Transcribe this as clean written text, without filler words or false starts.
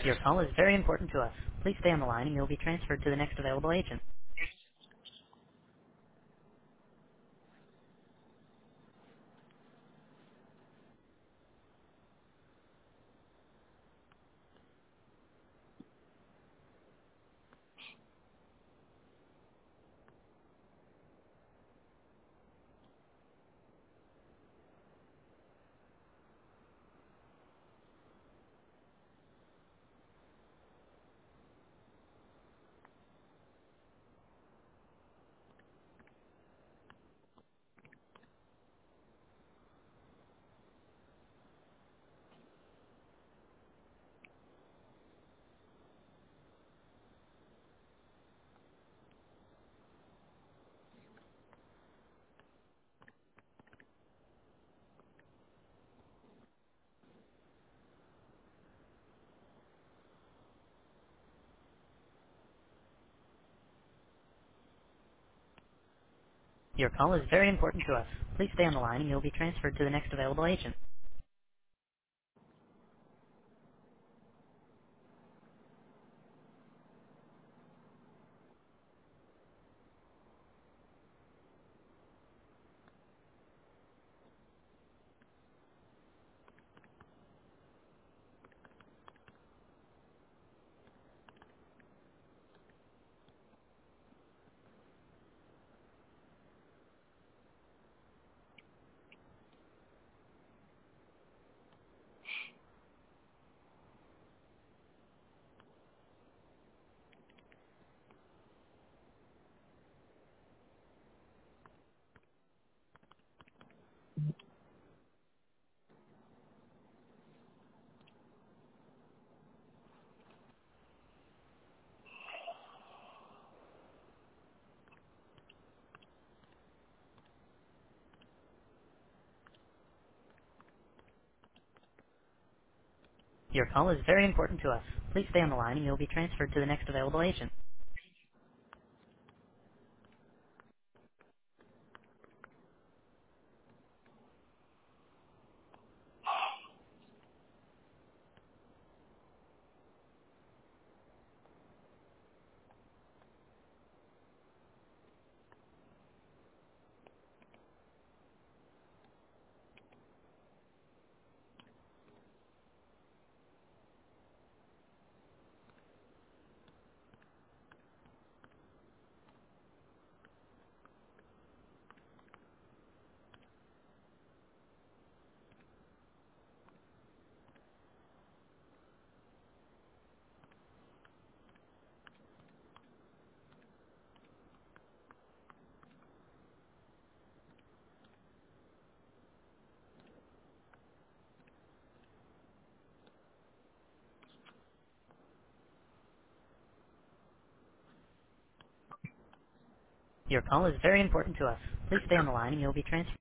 Your call is very important to us. Please stay on the line and you'll be transferred to the next available agent. Your call is very important to us. Please stay on the line and you'll be transferred to the next available agent. Your call is very important to us. Please stay on the line and you'll be transferred to the next available agent. Your call is very important to us. Please stay on the line and you'll be transferred.